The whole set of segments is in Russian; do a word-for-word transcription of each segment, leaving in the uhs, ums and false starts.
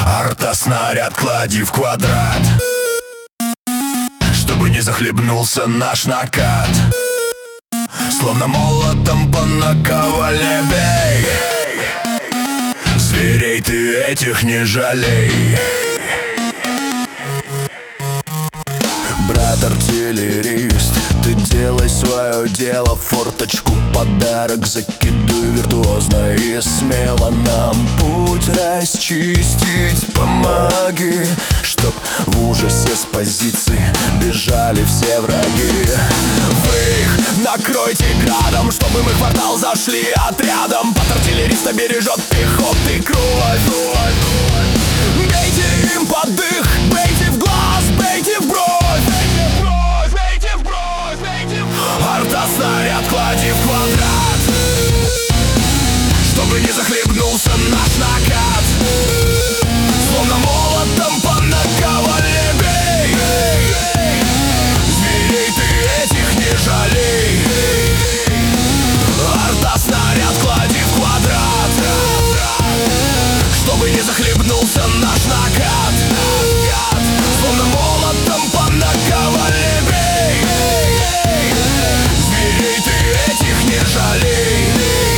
Арта, снаряд, клади в квадрат, чтобы не захлебнулся наш накат. Словно молотом по наковальне бей. Зверей ты этих не жалей. Брат артиллерист, ты делай свое дело. Форточку подарок закидывай виртуозно и смело. Нам путь расчистить помоги, чтоб в ужасе с позиций бежали все враги. Вы их накройте градом, чтобы мы в квартал зашли отрядом. Под артиллериста бережет пехоты кровь. Бейте им под дых, бейте в глаз, бейте в бровь. Арта, снаряд, клади в квадрат, чтобы не захлебнулся наш накат. Словно молотом по наковальне бей. Зверей ты этих не жалей. Арта, снаряд, клади в квадрат, чтобы не захлебнулся наш накат. Словно молотом по наковальне бей. Зверей ты этих не жалей.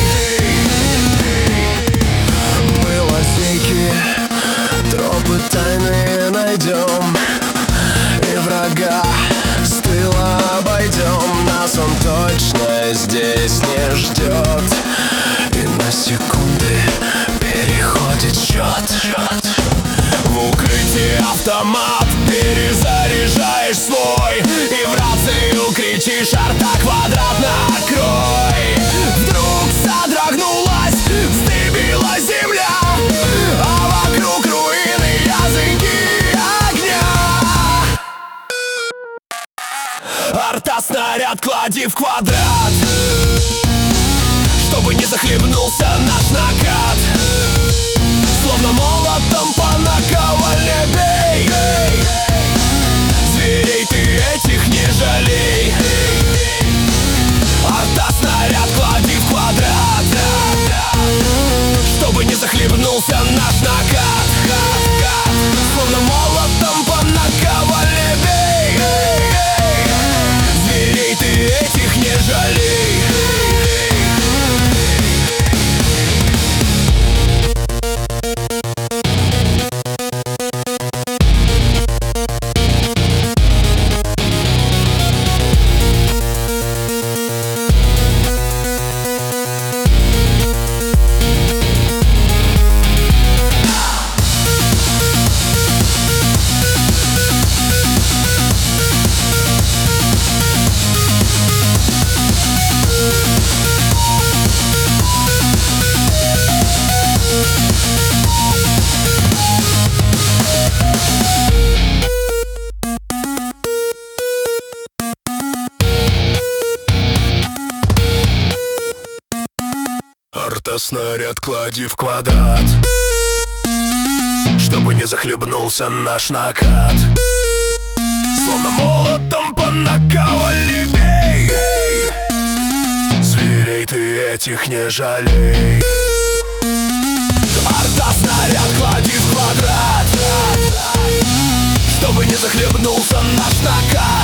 Мы лазейки, тропы тайные найдем, и врага с тыла обойдем. Нас он точно здесь не ждет, и на секунды переходит счет. В укрытии автомат перезаряжаешь свой, и в рацию кричишь: арта, квадрат, накрой. Вдруг содрогнулась, вздыбила земля, а вокруг руины, языки огня. Арта, снаряд, клади в квадрат, чтобы не захлебнулся наш накат. Словно молотом по наковальне бей. Зверей ты этих не жалей. Арта, снаряд, клади в квадрат, чтобы не захлебнулся наш накат. Словно молотом по наковальне бей. Зверей ты этих не жалей. Арта, снаряд, клади в квадрат, чтобы не захлебнулся наш накат. Словно молотом по наковальне бей. Зверей ты этих не жалей. Арта, снаряд, клади в квадрат, чтобы не захлебнулся наш накат.